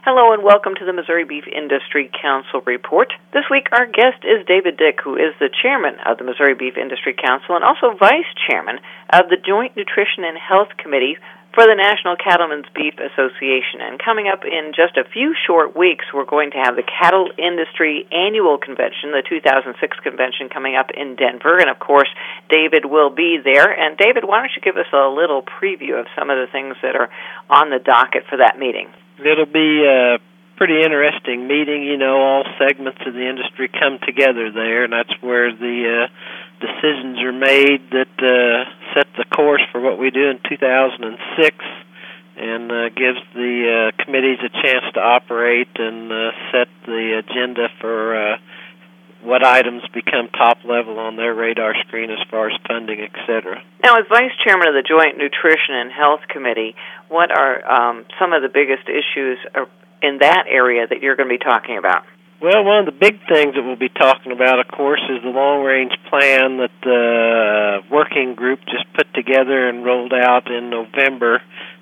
Hello and welcome to the Missouri Beef Industry Council Report. This week our guest is David Dick, who is the chairman of the Missouri Beef Industry Council and also vice chairman of the Joint Nutrition and Health Committee for the National Cattlemen's Beef Association. And coming up in just a few short weeks, we're going to have the Cattle Industry Annual Convention, the 2006 convention coming up in Denver. And of course, David will be there. And David, why don't you give us a little preview of some of the things that are on the docket for that meeting? It'll be a pretty interesting meeting. You know, all segments of the industry come together there, and that's where the decisions are made that set the course for what we do in 2006 and gives the committees a chance to operate and set the agenda for what items become top level on their radar screen as far as funding, etc. Now, as Vice Chairman of the Joint Nutrition and Health Committee, what are some of the biggest issues in that area that you're going to be talking about? Well, one of the big things that we'll be talking about, of course, is the long-range plan that the working group just put together and rolled out in November.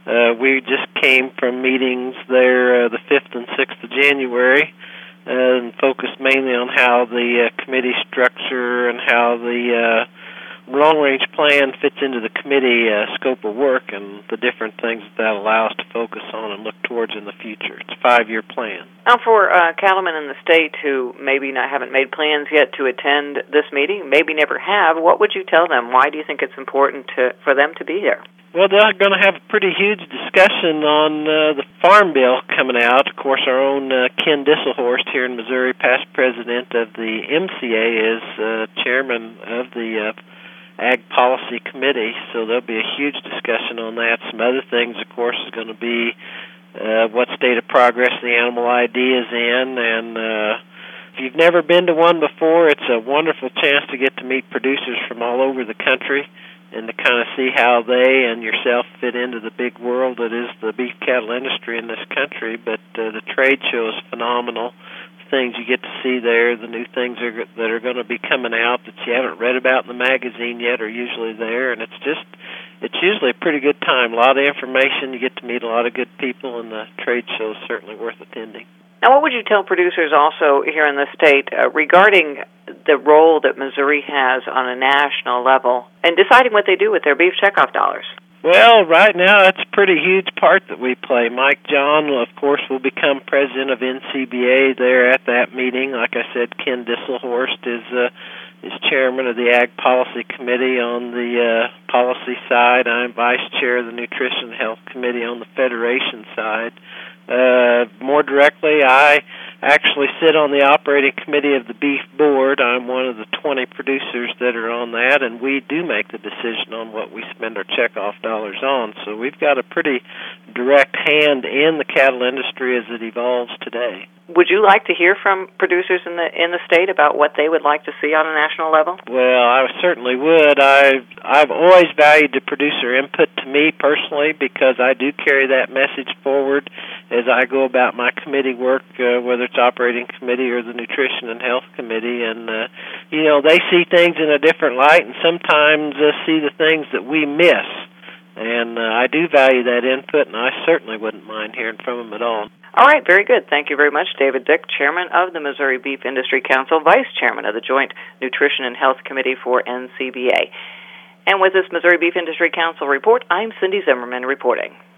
We just came from meetings there the 5th and 6th of January, and focused mainly on how the committee structure and how the long-range plan fits into the committee scope of work and the different things that allow us to focus on and look towards in the future. It's a 5-year plan. Now, for cattlemen in the state who maybe haven't made plans yet to attend this meeting, maybe never have, what would you tell them? Why do you think it's important for them to be there? Well, they're going to have a pretty huge discussion on the Farm Bill coming out. Of course, our own Ken Disselhorst here in Missouri, past president of the MCA, is chairman of the Ag Policy Committee, so there'll be a huge discussion on that. Some other things, of course, is going to be what state of progress the animal ID is in, and if you've never been to one before, it's a wonderful chance to get to meet producers from all over the country and to kind of see how they and yourself fit into the big world that is the beef cattle industry in this country. But the trade show is phenomenal. The things you get to see there, the new things that are going to be coming out that you haven't read about in the magazine yet are usually there, and it's usually a pretty good time. A lot of information, you get to meet a lot of good people, and the trade show is certainly worth attending. Now, what would you tell producers also here in the state regarding the role that Missouri has on a national level in deciding what they do with their beef checkoff dollars? Well, right now, that's a pretty huge part that we play. Mike John, of course, will become president of NCBA there at that meeting. Like I said, Ken Disselhorst is chairman of the Ag Policy Committee on the policy side. I'm vice chair of the Nutrition and Health Committee on the Federation side. More directly, I actually sit on the operating committee of the beef board. I'm one of the 20 producers that are on that, and we do make the decision on what we spend our checkoff dollars on. So we've got a pretty direct hand in the cattle industry as it evolves today. Would you like to hear from producers in the state about what they would like to see on a national level? Well, I certainly would. I've always valued the producer input to me personally because I do carry that message forward as I go about my committee work, whether it's operating committee or the Nutrition and Health Committee. And, they see things in a different light and sometimes see the things that we miss. And I do value that input, and I certainly wouldn't mind hearing from them at all. All right, very good. Thank you very much, David Dick, Chairman of the Missouri Beef Industry Council, Vice Chairman of the Joint Nutrition and Health Committee for NCBA. And with this Missouri Beef Industry Council report, I'm Cindy Zimmerman reporting.